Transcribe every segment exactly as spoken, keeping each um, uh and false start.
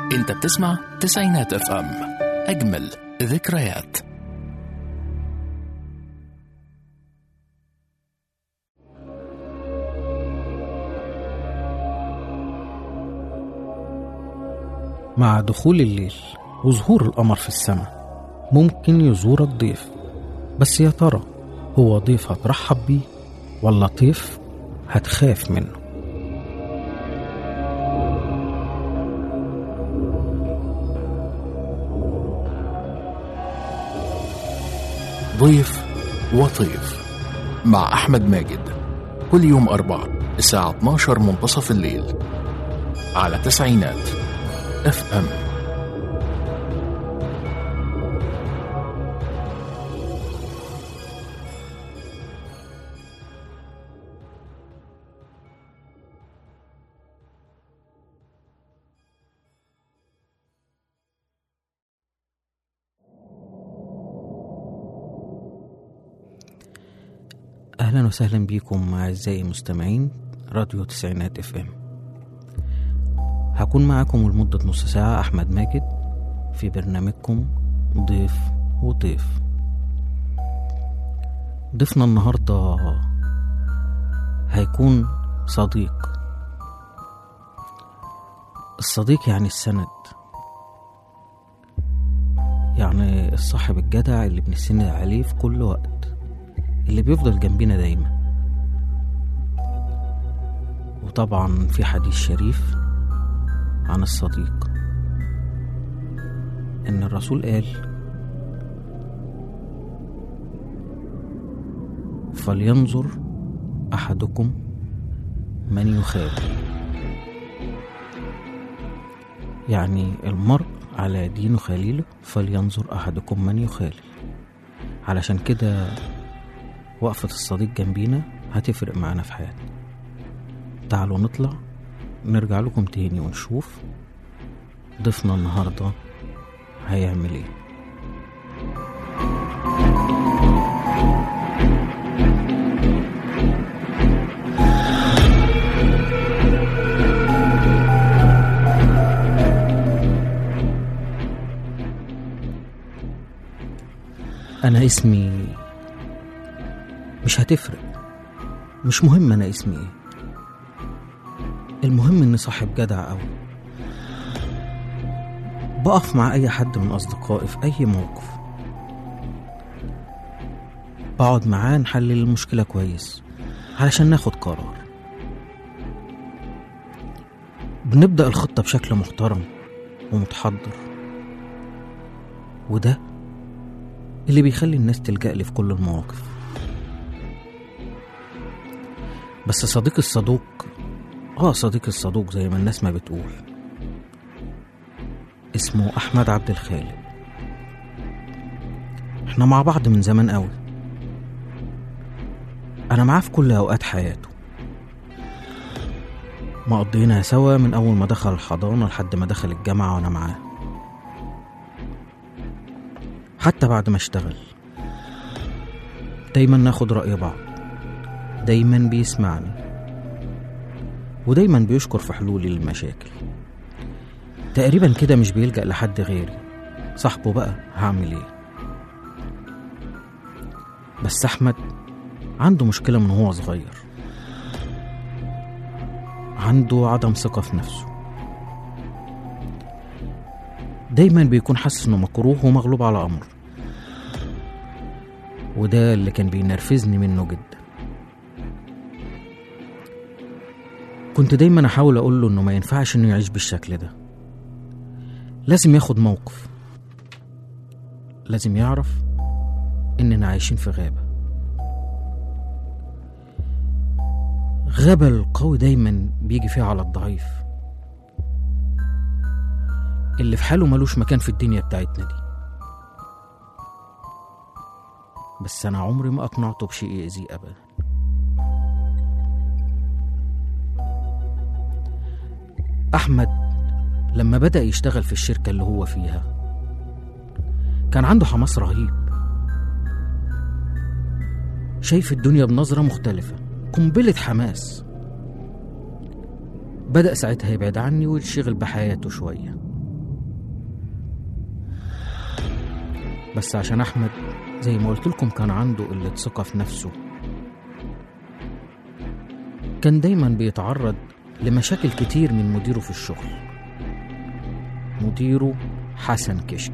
انت بتسمع تسعينات اف ام، اجمل ذكريات. مع دخول الليل وظهور القمر في السماء ممكن يزورك ضيف، بس يا ترى هو ضيف هترحب بيه ولا ضيف هتخاف منه؟ ضيف وطيف مع أحمد ماجد، كل يوم أربعة الساعة اتناشر منتصف الليل على تسعينات اف ام. أهلا وسهلا بيكم أعزائي مستمعين راديو تسعينات اف ام. هكون معكم لمدة نص ساعة أحمد ماجد في برنامجكم ضيف وطيف. ضيفنا النهاردة هيكون صديق. الصديق يعني السند، يعني الصاحب الجدع اللي بنسند عليه في كل وقت، اللي بيفضل جنبنا دايما. وطبعا في حديث شريف عن الصديق ان الرسول قال: فلينظر احدكم من يخالل. يعني المرء على دين خليله، فلينظر احدكم من يخالل. علشان كده وقفة الصديق جنبينا هتفرق معنا في حياتنا. تعالوا نطلع نرجع لكم تاني ونشوف ضيفنا النهاردة هيعمل ايه. انا اسمي مش هتفرق، مش مهم انا اسمي ايه، المهم اني صاحب جدع قوي. بقف مع اي حد من اصدقائي في اي موقف، بقعد معاه نحلل المشكلة كويس علشان ناخد قرار. بنبدأ الخطة بشكل محترم ومتحضر، وده اللي بيخلي الناس تلجأ لي في كل المواقف. بس صديق الصدوق اه صديق الصدوق زي ما الناس ما بتقول اسمه أحمد عبد الخالق. احنا مع بعض من زمان قوي، انا معاه في كل اوقات حياته. ما قضينا سوا من اول ما دخل الحضانة لحد ما دخل الجامعة وانا معاه، حتى بعد ما اشتغل. دايما ناخد رأي بعض، دايما بيسمعني، ودايما بيشكر في حلولي للمشاكل. تقريبا كده مش بيلجأ لحد غيري. صاحبه بقى هعمل ايه؟ بس أحمد عنده مشكلة من هو صغير، عنده عدم ثقة في نفسه. دايما بيكون حاسس انه مكروه ومغلوب على أمره، وده اللي كان بينرفزني منه جدا. كنت دايما احاول اقول له انه ما ينفعش انه يعيش بالشكل ده، لازم ياخد موقف، لازم يعرف اننا عايشين في غابة. غابة القوي دايما بيجي فيها على الضعيف، اللي في حاله ملوش مكان في الدنيا بتاعتنا دي. بس انا عمري ما اقنعته بشيء يأذيه ابدا. أحمد لما بدأ يشتغل في الشركة اللي هو فيها كان عنده حماس رهيب، شايف الدنيا بنظرة مختلفة، قنبلة حماس. بدأ ساعتها يبعد عني ويشغل بحياته شوية. بس عشان أحمد زي ما قلت لكم كان عنده قلة ثقة في نفسه، كان دايما بيتعرض لمشاكل كتير من مديره في الشغل. مديره حسن كشك،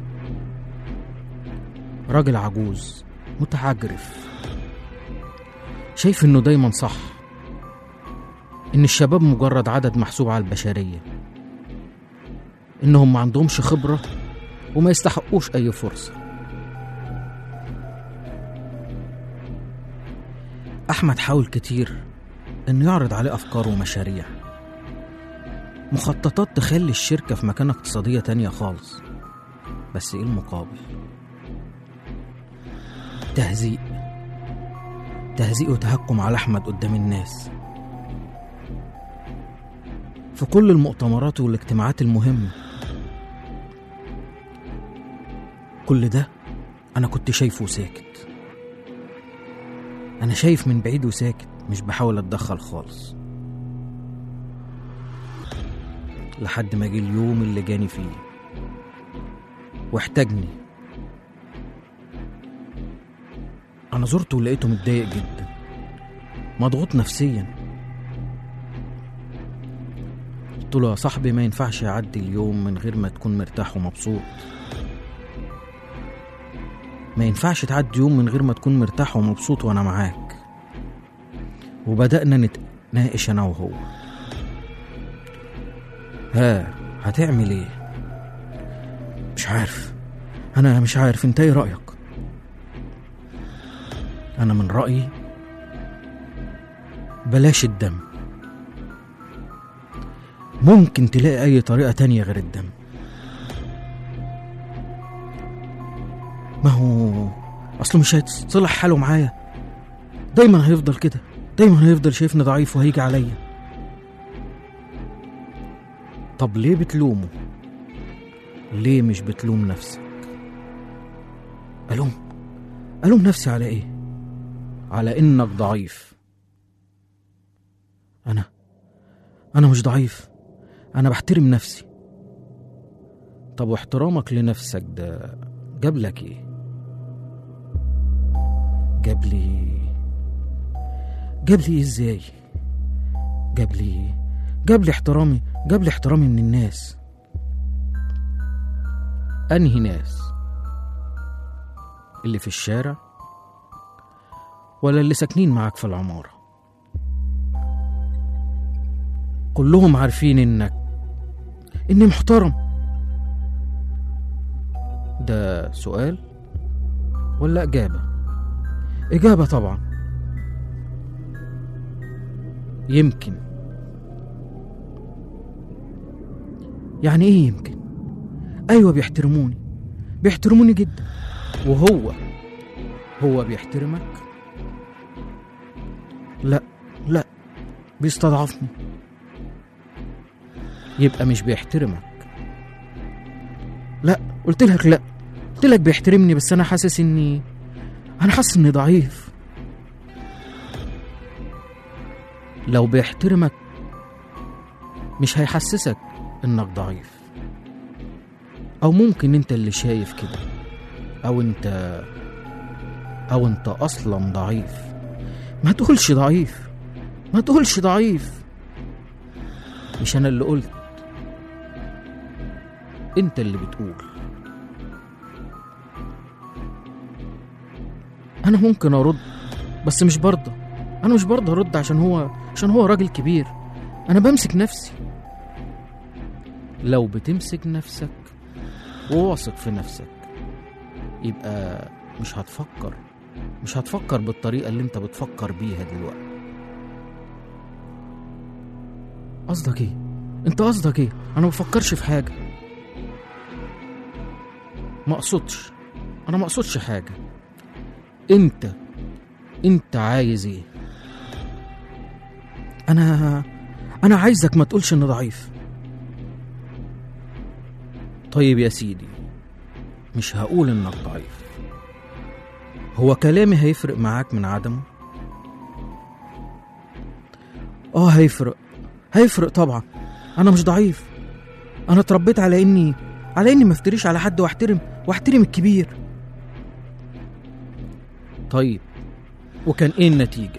راجل عجوز متعجرف، شايف انه دايما صح، ان الشباب مجرد عدد محسوب على البشرية، انهم ما عندهمش خبرة وما يستحقوش اي فرصة. احمد حاول كتير انه يعرض عليه افكار ومشاريع، مخططات تخلي الشركة في مكانة اقتصادية تانية خالص، بس ايه المقابل؟ تهزيء تهزيء وتهكم على أحمد قدام الناس في كل المؤتمرات والاجتماعات المهمة. كل ده أنا كنت شايفه ساكت، أنا شايف من بعيد وساكت، مش بحاول أتدخل خالص، لحد ما جه اليوم اللي جاني فيه واحتاجني. أنا زرته ولقيته متضايق جدا، مضغوط نفسيا. قلت له يا صاحبي ما ينفعش يعدي اليوم من غير ما تكون مرتاح ومبسوط، ما ينفعش تعدي يوم من غير ما تكون مرتاح ومبسوط وأنا معاك. وبدأنا نتناقش أنا وهو، ها هتعمل ايه؟ مش عارف، أنا مش عارف، انت ايه رأيك؟ أنا من رأيي بلاش الدم، ممكن تلاقي أي طريقة تانية غير الدم. ما هو أصله مش هيتصلح حاله معايا، دايما هيفضل كده، دايما هيفضل شايفني ضعيف وهيجي عليا. طب ليه بتلومه؟ ليه مش بتلوم نفسك؟ ألوم ألوم نفسي على إيه؟ على إنك ضعيف. أنا أنا مش ضعيف، أنا بحترم نفسي. طب واحترامك لنفسك ده جاب لك إيه؟ جاب لي جاب لي إزاي؟ جاب لي جاب لي احترامي جاب لي احترامي من الناس. أنهي ناس؟ اللي في الشارع ولا اللي ساكنين معاك في العمارة؟ كلهم عارفين إنك إني محترم. ده سؤال ولا إجابة؟ إجابة طبعا. يمكن يعني إيه يمكن؟ أيوة بيحترموني، بيحترموني جدا. وهو هو بيحترمك؟ لا لا، بيستضعفني. يبقى مش بيحترمك. لا قلت لك لا، قلت لك بيحترمني، بس انا حاسس اني انا حاسس اني ضعيف. لو بيحترمك مش هيحسسك انك ضعيف، او ممكن انت اللي شايف كده، او انت او انت اصلا ضعيف. ما تقولش ضعيف، ما تقولش ضعيف. مش انا اللي قلت، انت اللي بتقول. انا ممكن ارد بس مش برضه، انا مش برضه ارد عشان هو عشان هو راجل كبير. انا بمسك نفسي. لو بتمسك نفسك وواثق في نفسك يبقى مش هتفكر مش هتفكر بالطريقة اللي انت بتفكر بيها دلوقتي. قصدك ايه؟ انت قصدك ايه؟ انا ما بفكرش في حاجة. ما اقصدش انا ما اقصدش حاجة. انت انت عايز ايه؟ انا انا عايزك ما تقولش اني ضعيف. طيب يا سيدي، مش هقول انك ضعيف. هو كلامي هيفرق معاك من عدمه؟ اه هيفرق هيفرق طبعا. انا مش ضعيف، انا اتربيت على اني على اني ما افتريش على حد، واحترم واحترم الكبير. طيب وكان ايه النتيجة؟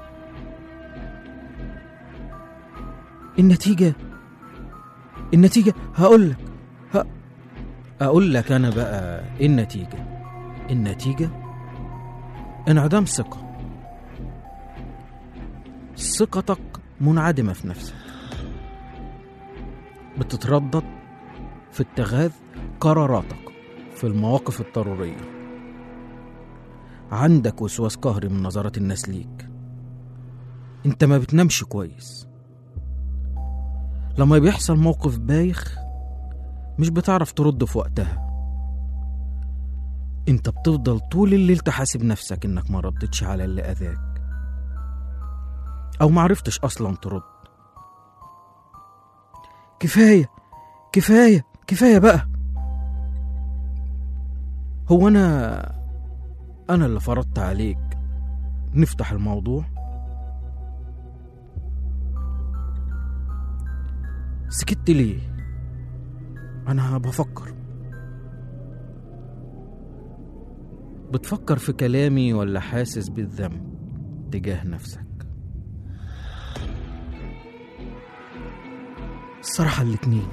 النتيجة النتيجة هقول لك ه... اقول لك انا بقى ايه النتيجة. النتيجة انعدام ثقة. ثقتك منعدمة في نفسك، بتتردد في اتخاذ قراراتك في المواقف الضرورية، عندك وسواس قهري من نظرات الناس ليك، انت ما بتنامش كويس، لما بيحصل موقف بايخ مش بتعرف ترد في وقتها، انت بتفضل طول الليل تحاسب نفسك انك ما ردتش على اللي اذاك او معرفتش اصلا ترد. كفاية كفاية كفاية بقى. هو انا انا اللي فرضت عليك نفتح الموضوع؟ سكت ليه؟ انا بفكر. بتفكر في كلامي ولا حاسس بالذنب تجاه نفسك؟ الصراحة الاتنين.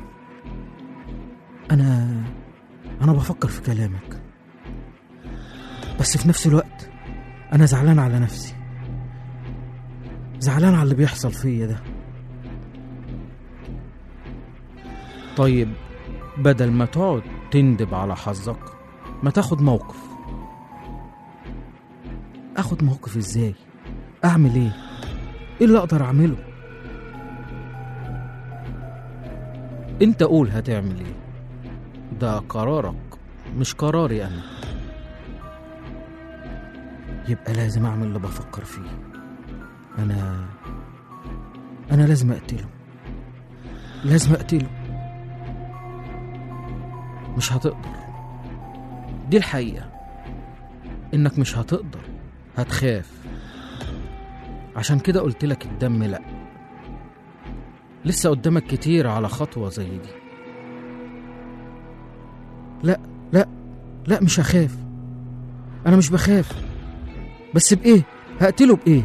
انا انا بفكر في كلامك، بس في نفس الوقت انا زعلان على نفسي، زعلان على اللي بيحصل فيا ده. طيب بدل ما تقعد تندب على حظك ما تاخد موقف. اخد موقف ازاي؟ اعمل ايه؟ ايه اللي اقدر اعمله؟ انت قول هتعمل ايه، ده قرارك مش قراري انا. يبقى لازم اعمل اللي بفكر فيه. انا انا لازم اقتله، لازم اقتله. مش هتقدر، دي الحقيقة، انك مش هتقدر، هتخاف. عشان كده قلتلك الدم لأ، لسه قدامك كتير على خطوة زي دي. لا لا لا مش هخاف، انا مش بخاف، بس بايه؟ هقتله بايه؟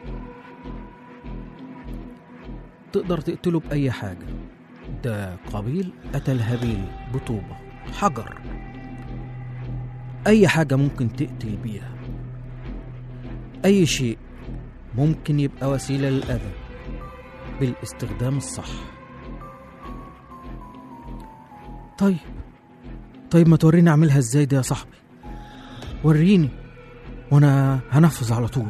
تقدر تقتله بأي حاجة. ده قابيل قتل هابيل بطوبة، حجر، أي حاجة ممكن تقتل بيها، أي شيء ممكن يبقى وسيلة للأذى بالاستخدام الصح. طيب طيب ما توريني أعملها إزاي دي يا صاحبي، وريني وأنا هنفذ على طول.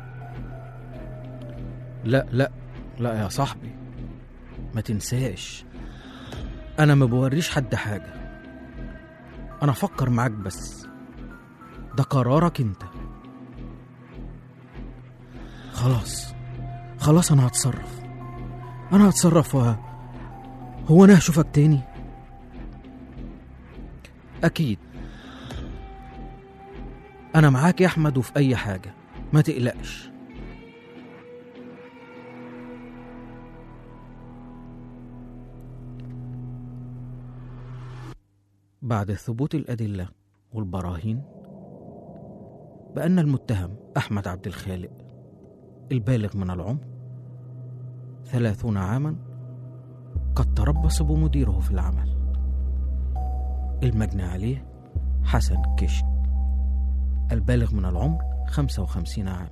لا لا لا يا صاحبي، ما تنساش أنا ما بوريش حد حاجة، أنا أفكر معاك بس، ده قرارك أنت. خلاص خلاص أنا هتصرف، أنا هتصرف. و... هو أنا هشوفك تاني؟ أكيد أنا معاك يا أحمد، وفي أي حاجة ما تقلقش. بعد ثبوت الأدلة والبراهين بأن المتهم أحمد عبد الخالق البالغ من العمر ثلاثون عاما قد تربص بمديره في العمل المجني عليه حسن كشك البالغ من العمر خمسة وخمسين عاما،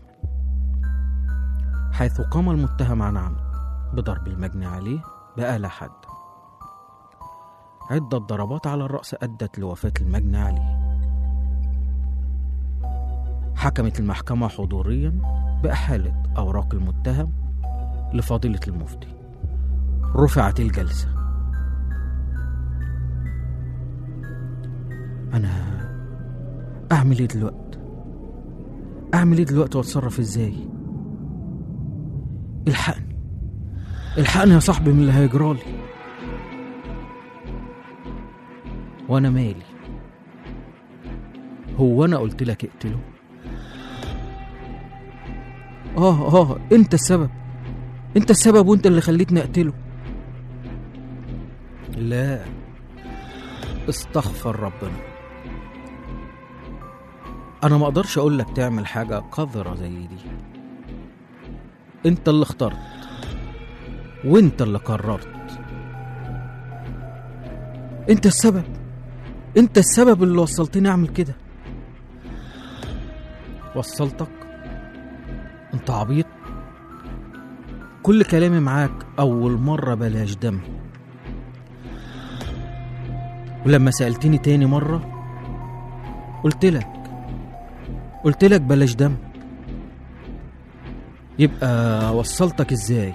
حيث قام المتهم عن عمد بضرب المجني عليه بآلة حادة. عدة ضربات على الرأس أدت لوفاة المجني عليه. حكمت المحكمة حضوريا بإحالة أوراق المتهم لفضيلة المفتي. رفعت الجلسة. أنا أعمل إيه دلوقتي؟ أعمل إيه دلوقتي وأتصرف إزاي؟ الحقني الحقني يا صاحبي من اللي هيجرالي. وانا مالي؟ هو انا قلت لك اقتله؟ اه اه انت السبب، انت السبب وانت اللي خليتني اقتله. لا، استغفر ربنا. أنا ما أقدرش أقولك تعمل حاجة قذرة زي دي. أنت اللي اخترت وأنت اللي قررت. أنت السبب، أنت السبب اللي وصلتني أعمل كده. وصلتك؟ أنت عبيط. كل كلامي معاك أول مرة بلاش دم، ولما سألتني تاني مرة قلتلك قلتلك بلاش دم. يبقى وصلتك ازاي؟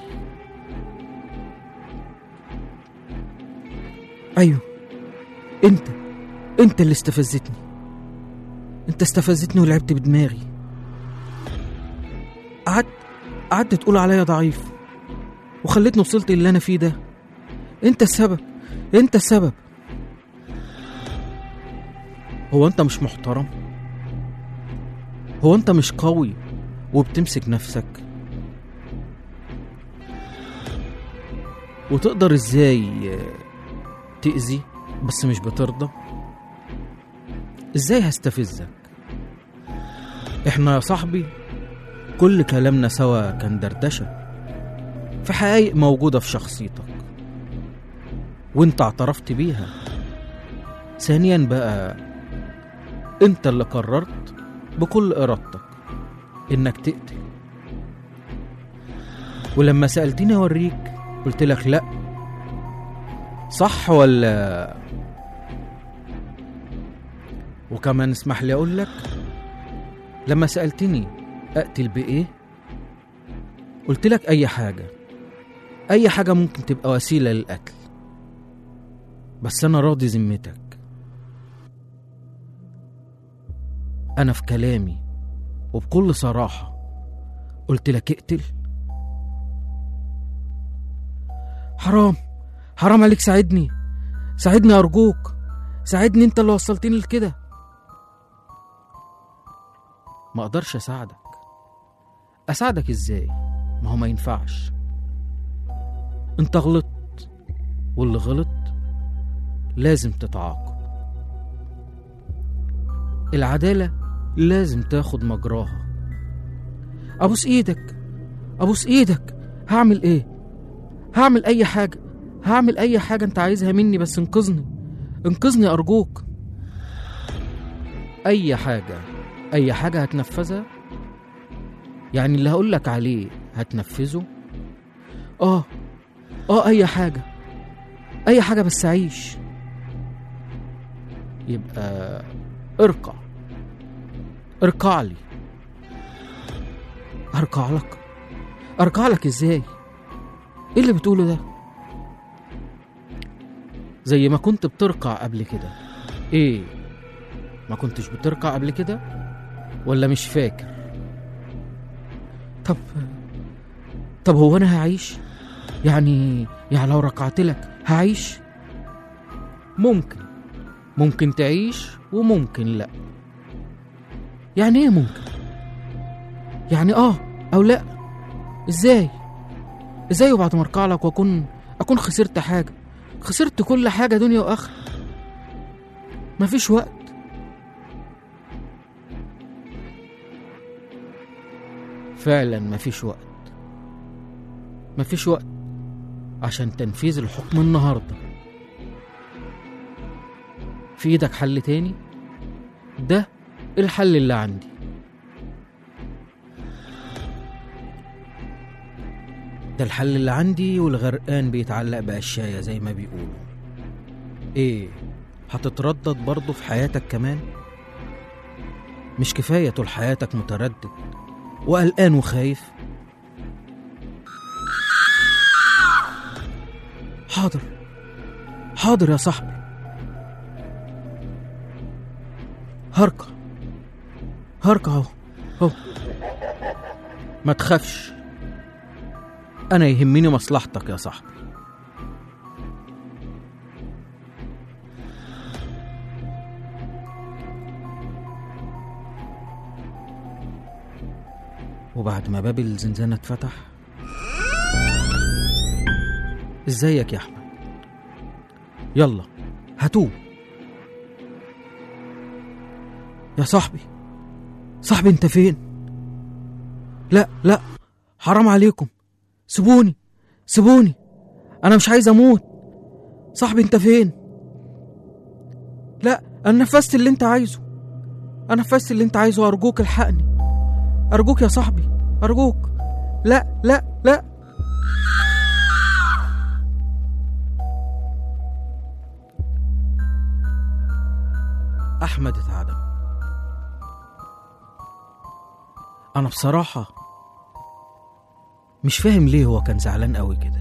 ايوه، انت انت اللي استفزتني. انت استفزتني ولعبت بدماغي. قعدت قعدت تقول عليا ضعيف وخليتني وصلت اللي انا فيه ده. انت السبب، انت السبب. هو انت مش محترم؟ هو انت مش قوي وبتمسك نفسك؟ وتقدر ازاي تأذي بس مش بترضى؟ ازاي هستفزك؟ احنا يا صاحبي كل كلامنا سوا كان دردشة في حقائق موجودة في شخصيتك وانت اعترفت بيها. ثانيا بقى، انت اللي قررت بكل ارادتك انك تقتل، ولما سألتني اوريك قلت لك لا. صح ولا؟ وكمان اسمح لي اقول لك، لما سألتني اقتل بايه قلت لك اي حاجة، اي حاجة ممكن تبقى وسيلة للقتل، بس انا راضي ذمتك. انا في كلامي وبكل صراحة قلت لك اقتل. حرام حرام عليك، ساعدني ساعدني ارجوك، ساعدني، انت اللي وصلتني لكده. ما اقدرش اساعدك. اساعدك ازاي؟ ما هو ما ينفعش. انت غلطت، واللي غلط لازم تتعاقب. العدالة لازم تاخد مجراها. ابوس ايدك ابوس ايدك، هعمل ايه؟ هعمل اي حاجة، هعمل اي حاجة انت عايزها مني، بس انقذني انقذني ارجوك. اي حاجة اي حاجة هتنفذها؟ يعني اللي هقولك عليه هتنفذه؟ اه اه اي حاجة اي حاجة بس عيش. يبقى اركع اركع لي. اركع لك؟ اركع لك ازاي؟ ايه اللي بتقوله ده؟ زي ما كنت بتركع قبل كده. ايه، ما كنتش بتركع قبل كده ولا مش فاكر؟ طب طب هو انا هعيش؟ يعني يعني لو ركعت لك هعيش؟ ممكن ممكن تعيش وممكن لا. يعني ايه ممكن؟ يعني اه او لا؟ ازاي ازاي وبعد ما اركع لك واكون اكون خسرت حاجة؟ خسرت كل حاجة، دنيا واخرة. مفيش وقت. فعلا مفيش وقت. مفيش وقت عشان تنفيذ الحكم النهاردة. في ايدك حل تاني؟ ده الحل اللي عندي. ده الحل اللي عندي، والغرقان بيتعلق بقشاية زي ما بيقولوا. ايه، هتتردد برضو في حياتك كمان؟ مش كفاية طول حياتك متردد وقلقان وخايف؟ حاضر حاضر يا صاحبي، هركع هركع اهو اهو. ما تخافش، انا يهمني مصلحتك يا صاحبي. وبعد ما باب الزنزانة اتفتح، ازيك يا احمد؟ يلا هاتوه يا صاحبي. صاحبي انت فين؟ لا لا، حرام عليكم، سيبوني سيبوني، انا مش عايز اموت. صاحبي انت فين؟ لا، انا نفذت اللي انت عايزه، انا نفذت اللي انت عايزه، ارجوك الحقني، ارجوك يا صاحبي، ارجوك. لا لا لا. احمد اتعدم. انا بصراحة مش فاهم ليه هو كان زعلان قوي كده.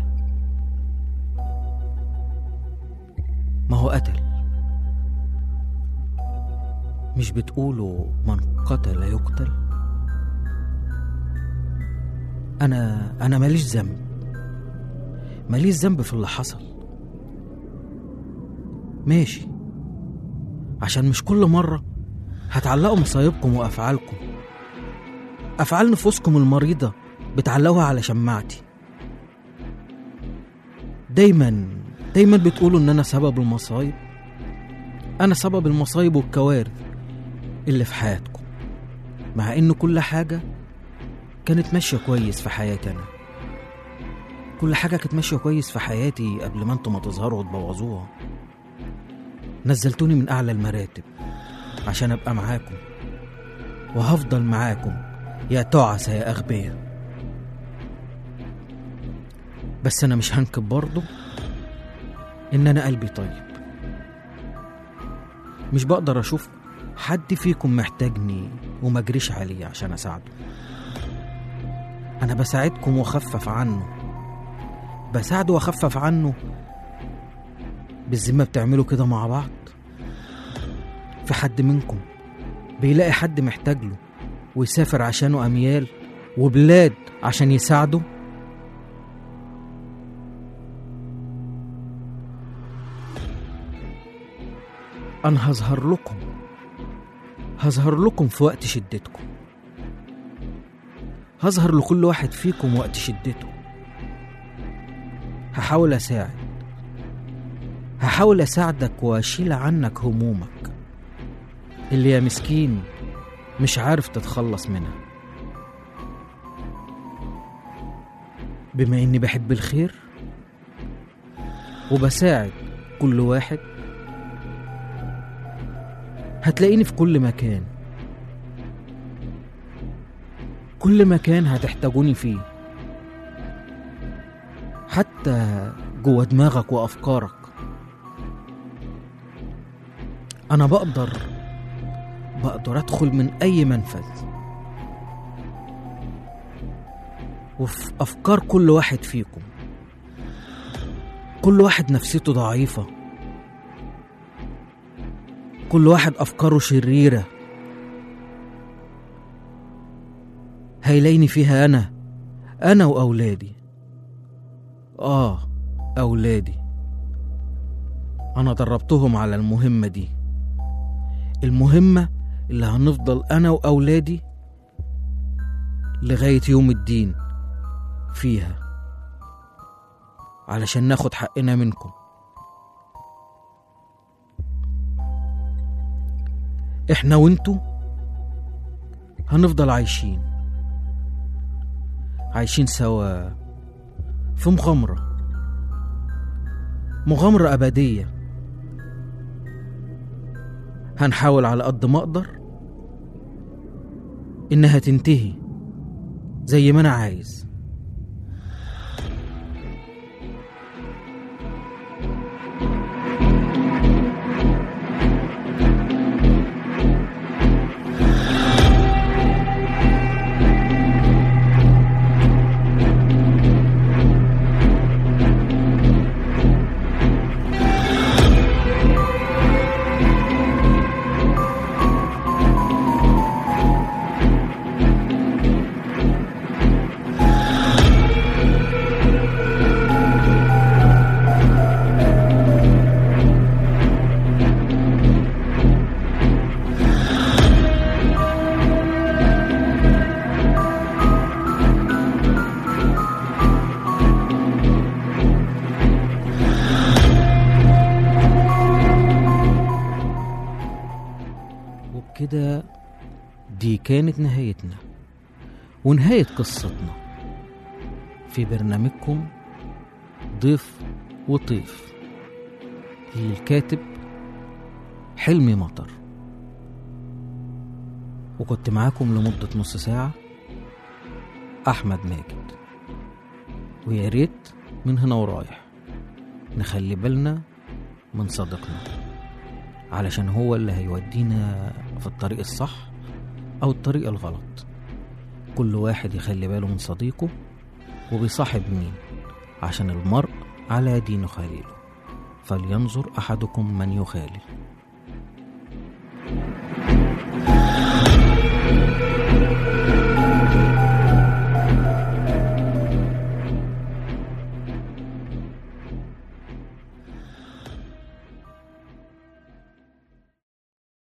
ما هو قتل، مش بتقولوا من قتل يقتل؟ انا انا ماليش ذنب، ماليش ذنب في اللي حصل. ماشي، عشان مش كل مرة هتعلقوا مصايبكم وافعالكم، افعال نفوسكم المريضة بتعلقوها على شماعتي. دايما دايما بتقولوا ان انا سبب المصايب، انا سبب المصايب والكوارث اللي في حياتكم، مع ان كل حاجة كانت ماشية كويس في حياتي. انا كل حاجة كانت ماشية كويس في حياتي قبل ما انتم ما تظهروا وتبوظوها. نزلتوني من اعلى المراتب عشان ابقى معاكم، وهفضل معاكم يا تعس يا اغبياء. بس انا مش هنكب برضو ان انا قلبي طيب، مش بقدر اشوف حد فيكم محتاجني وما اجريش عليه عشان اساعده. انا بساعدكم واخفف عنه، بساعده واخفف عنه. بالذمة بتعملوا كده مع بعض؟ في حد منكم بيلاقي حد محتاج له ويسافر عشانه اميال وبلاد عشان يساعده؟ انا هظهر لكم، هظهر لكم في وقت شدتكم، هظهر لكل واحد فيكم وقت شدته. هحاول اساعد، هحاول اساعدك واشيل عنك همومك اللي يا مسكين مش عارف تتخلص منها. بما اني بحب الخير وبساعد كل واحد، هتلاقيني في كل مكان، كل مكان هتحتاجوني فيه، حتى جوه دماغك وافكارك. انا بقدر بقدر ادخل من اي منفذ، وفي افكار كل واحد فيكم. كل واحد نفسيته ضعيفة، كل واحد افكاره شريرة، هيلاقيني فيها انا انا واولادي. اه اولادي، انا دربتهم على المهمة دي، المهمة اللي هنفضل انا واولادي لغاية يوم الدين فيها، علشان ناخد حقنا منكم. احنا وانتوا هنفضل عايشين عايشين سوا في مغامرة، مغامرة أبدية. هنحاول على قد ما أقدر إنها تنتهي زي ما أنا عايز. دي كانت نهايتنا ونهاية قصتنا في برنامجكم ضيف وطيف للكاتب حلمي مطر. وكنت معاكم لمدة نص ساعة أحمد ماجد. ويا ريت من هنا ورايح نخلي بالنا من صديقنا، علشان هو اللي هيودينا في الطريق الصح أو الطريق الغلط. كل واحد يخلي باله من صديقه وبيصاحب مين، عشان المرء على دين خليله، فلينظر أحدكم من يخالل.